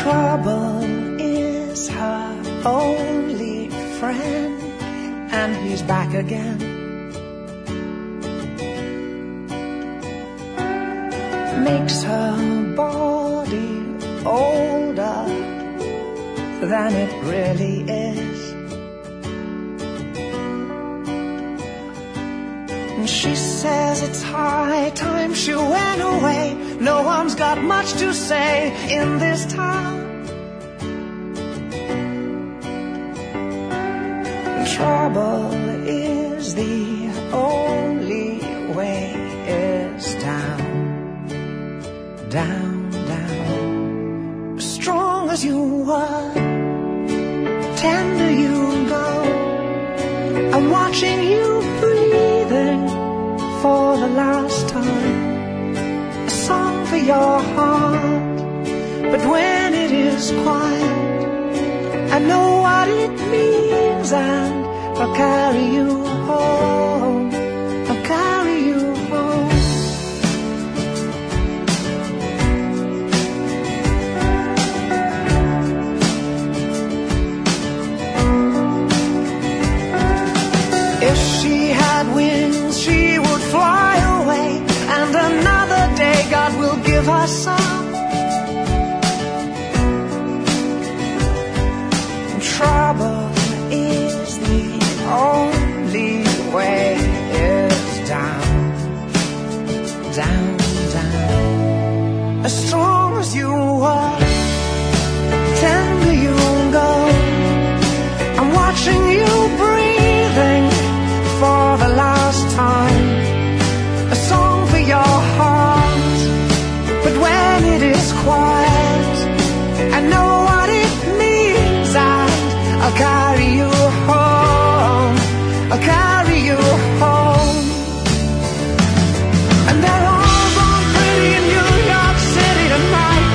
Trouble is her only friend, and he's back again. Makes her body older than it really is. And she says it's high time she went away. No one's got much to say in this town. Trouble is the only way is down, down, down. As strong as you were, tender you go. I'm watching you breathing for the last time. A song for your heart, but when it is quiet, I know what it means, and I'll carry you home. I'll carry you home. If she had wings, she would fly away, and another day God will give her some. Trouble is the only way is down, down, down. As strong as you are, tender you go. I'm watching you breathing for the last time. A song for your heart, but when it is quiet, I know what it means. I'll carry you home. I'll carry you home. And they're all born pretty in New York City tonight.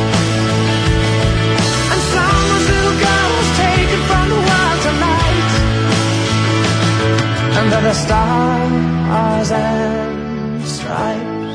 And someone's little girl was taken from the world tonight. Under the stars and stripes,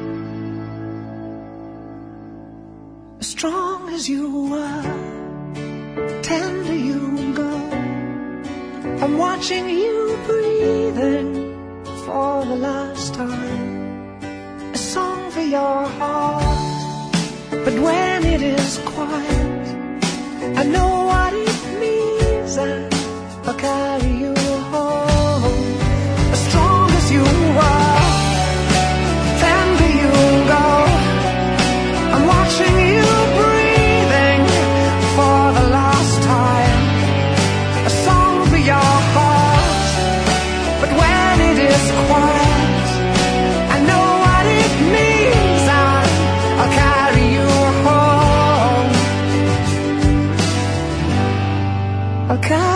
as strong as you were, tender you go. I'm watching you breathing for the last time. A song for your heart, but when it is quiet, I know what it means, and I'll carry you home. As strong as you are, tender you go. I'm watching you breathing for the last time. A song for your heart, but when it is quiet, I know what it means, and I'll carry you home. I'll carry